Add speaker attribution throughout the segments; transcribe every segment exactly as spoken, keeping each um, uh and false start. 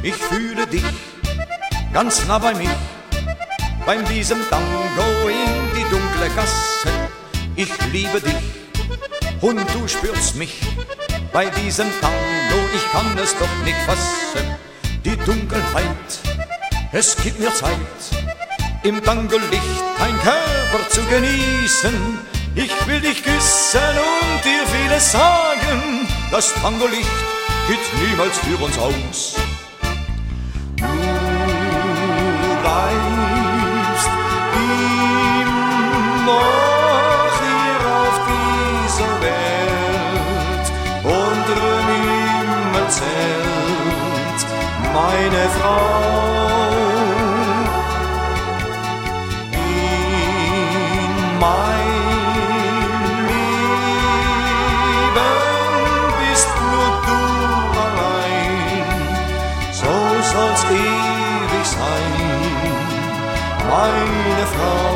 Speaker 1: Ich fühle dich ganz nah bei mir, bei diesem Tango in die dunkle Gasse. Ich liebe dich und du spürst mich bei diesem Tango. Ich kann es doch nicht fassen, die Dunkelheit, es gibt mir Zeit, im Tango-Licht dein Körper zu genießen. Ich will dich küssen und dir vieles sagen, das Tango-Licht geht niemals für uns aus. Du bleibst immer hier auf dieser Welt, unter dem Himmelszelt, meine Frau. In mein Leben bist nur du allein, so soll's ewig sein, meine Frau.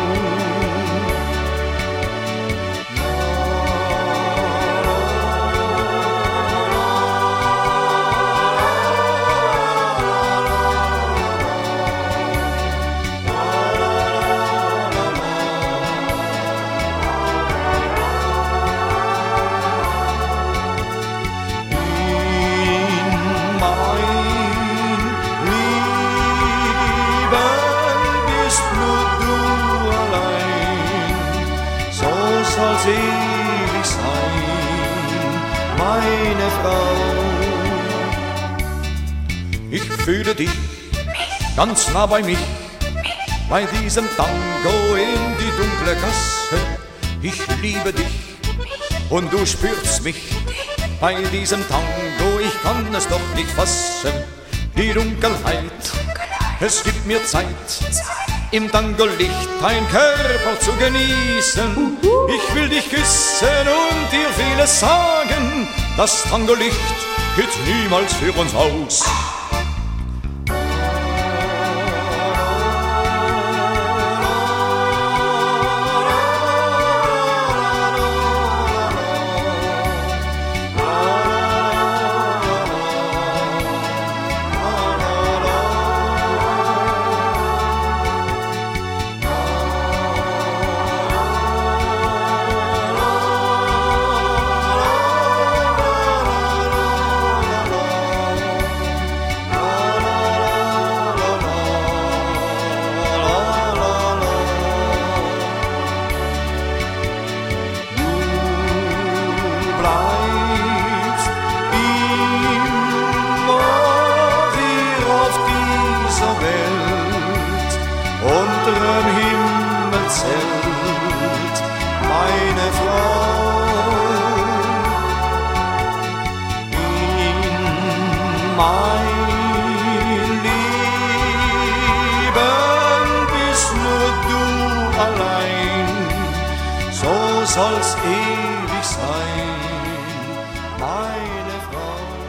Speaker 1: Soll's ewig sein, meine Frau. Ich fühle dich ganz nah bei mir, bei diesem Tango in die dunkle Gasse. Ich liebe dich und du spürst mich bei diesem Tango. Ich kann es doch nicht fassen, die Dunkelheit, es gibt mir Zeit, im Tango-Licht dein Körper zu genießen. Ich will dich küssen und dir vieles sagen, das Tango-Licht geht niemals für uns aus. Unter dem Himmelszelt, meine Frau. In mein Leben bist nur du allein, so soll's ewig sein, meine Frau.